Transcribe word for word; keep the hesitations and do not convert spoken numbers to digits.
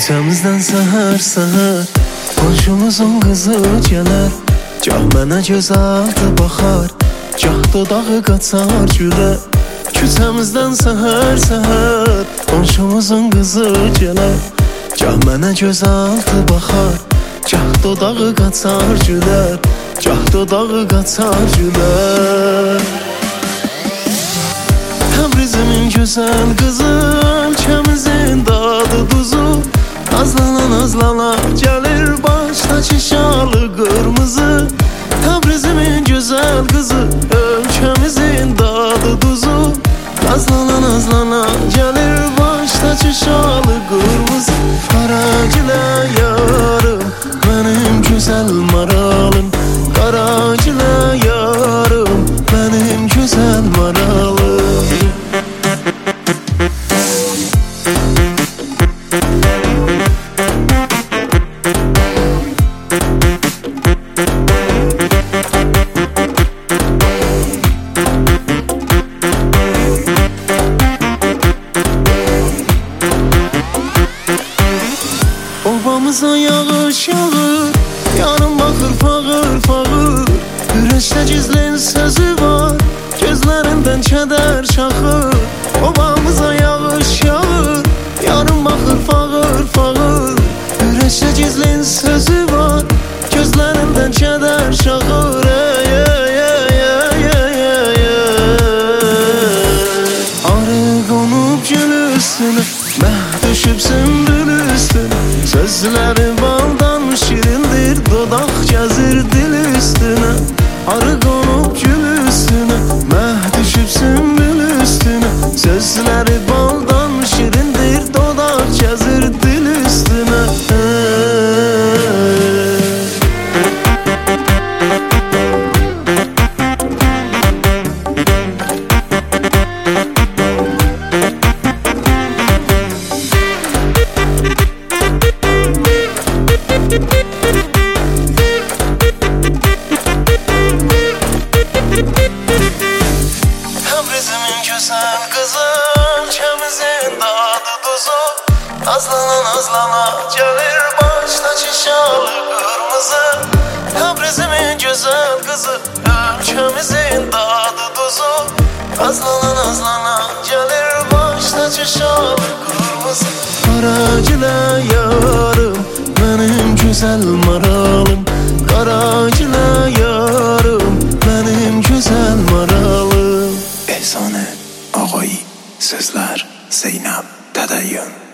Küçəmizdən səhər-səhər qonşumuzun qızı gələr. Gah mənə gözəldə baxar, gah dodağı qaçar gülə. Küçəmizdən səhər-səhər qonşumuzun qızı gələr. Gah mənə gözəldə baxar, gah dodağı qaçar gülər. Gah dodağı qaçar gülər. Təbrizimin gözəl qızı, ölkəmizin dadı duzu. Nazlana nazlana gəlir başdakı şalı qırmızı. Təbrizimin gözəl qızı, ölkəmizin dadı duzu. Nazlana nazlana gəlir başdakı şalı qırmızı. Qaragilə yarım, mənim gözəl maralım. Qaragilə yarım, mənim gözəl maralım. Obamıza yağış yağır, yarım baxır fağır fağır. Ürəkdə gizlin sözü var, gözlərindən kədər çaxır. Obamıza yağış yağır, yarım baxır fağır fağır. Ürəkdə gizlin sözü var, gözlərindən kədər çaxır. Ey, ey, ey, ey, ey, ey, ey. Arı qonub gül üstünə, məh düşüb sümbül üstünə. Sözləri baldan şirindir, dodaq gəzir dil üstünə. Arı qonub gül üstünə, məh düşüb sümbül üstünə. Sözləri baldan şirindir, dodaq gəzir dil üstünə. Təbrizimin gözəl qızı, ölkəmizin dadı duzu. Nazlana nazlana gəlir başdakı şalı qırmızı. Təbrizimin gözəl qızı, ölkəmizin dadı duzu. Nazlana nazlana gəlir başdakı şalı qırmızı. Qaragilə yarım, mənim gözəl maralım. Qaragilə yarım, mənim gözəl maralım. Ehsan Ağayi, sözler Zeynep Tədeyyün.